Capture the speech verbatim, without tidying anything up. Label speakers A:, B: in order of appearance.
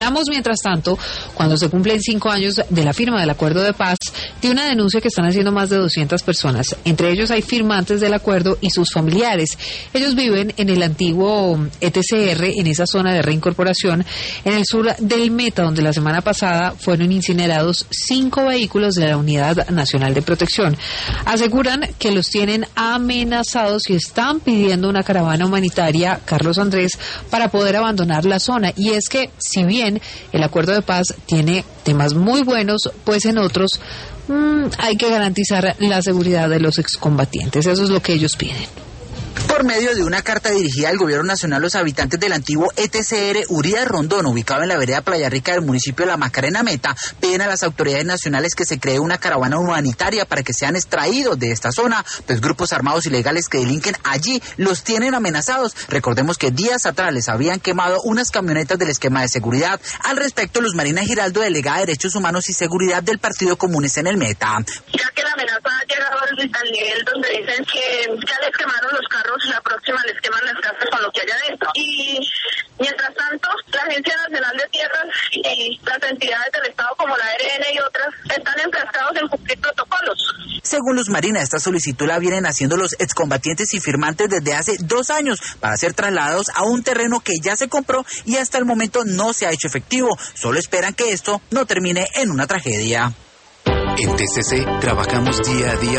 A: Mientras tanto, cuando se cumplen cinco años de la firma del acuerdo de paz, de una denuncia que están haciendo más de doscientas personas. Entre ellos hay firmantes del acuerdo y sus familiares. Ellos viven en el antiguo E T C R, en esa zona de reincorporación, en el sur del Meta, donde la semana pasada fueron incinerados cinco vehículos de la Unidad Nacional de Protección. Aseguran que los tienen amenazados y están pidiendo una caravana humanitaria, Carlos Andrés, para poder abandonar la zona. Y es que, si bien el acuerdo de paz tiene temas muy buenos, pues en otros mmm, hay que garantizar la seguridad de los excombatientes. Eso es lo que ellos piden.
B: Por medio de una carta dirigida al Gobierno Nacional, los habitantes del antiguo E T C R Uría de Rondón, ubicado en la vereda Playa Rica del municipio de La Macarena Meta, piden a las autoridades nacionales que se cree una caravana humanitaria para que sean extraídos de esta zona, pues grupos armados ilegales que delinquen allí los tienen amenazados. Recordemos que días atrás les habían quemado unas camionetas del esquema de seguridad. Al respecto, Luz Marina Giraldo, delegada de Derechos Humanos y Seguridad del Partido Comunes en el Meta.
C: Ya que la amenaza ha llegado al, al nivel donde dicen que ya les quemaron los carros, la próxima les queman las casas con lo que hay adentro. Y mientras tanto, la Agencia Nacional de Tierras y las entidades del Estado como la A R N y otras están enfrascados en cumplir protocolos.
B: Según Luz Marina, esta solicitud la vienen haciendo los excombatientes y firmantes desde hace dos años para ser trasladados a un terreno que ya se compró y hasta el momento no se ha hecho efectivo. Solo esperan que esto no termine en una tragedia.
D: En T C C trabajamos día a día